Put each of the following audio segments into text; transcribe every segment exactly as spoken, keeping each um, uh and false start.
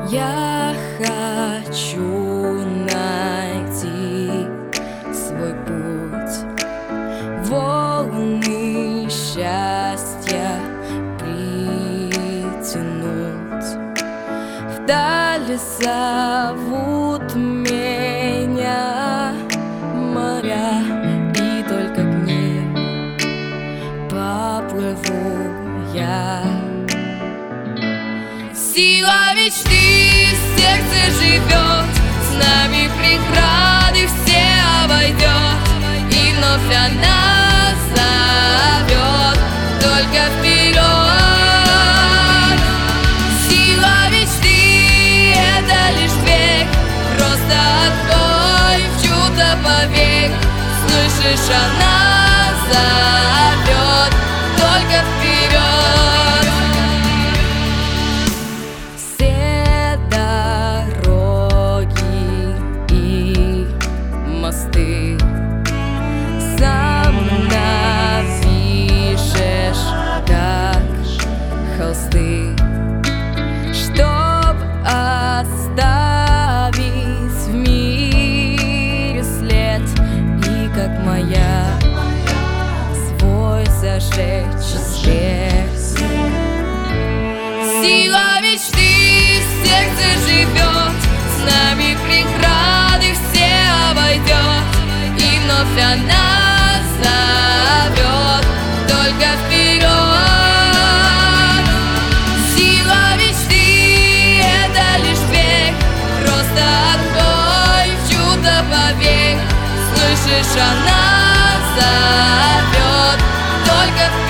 Я хочу найти свой путь, волны счастья притянуть. Вдали зовут меня моря, и только к ним поплыву я. Сила мечты в сердце живет, с нами преграды все обойдет, и вновь она зовет только вперед. Сила мечты — это лишь бег, просто открой в чудо повек. Слышишь, она зовет только вперед. Мосты сам напишешь, как холсты, чтоб оставить в мире след, и как маяк свой зажечь свет. Сила мечты в сердце живет, с нами преграды все обойдет, и вновь она зовет только вперед. Сила мечты — это лишь бег, просто открой в чудо повек. Слышишь, она зовет только вперед.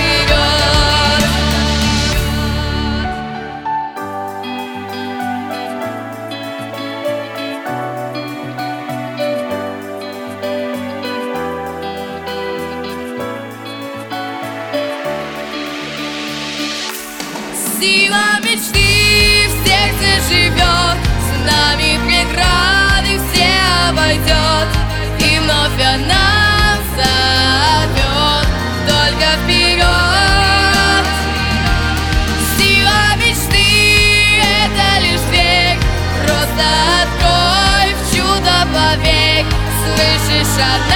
Сила мечты в сердце живет, с нами преграды все обойдет, и вновь она зовет только вперед. Сила мечты — это лишь бег, просто открой в чудо повек. Слышишь, она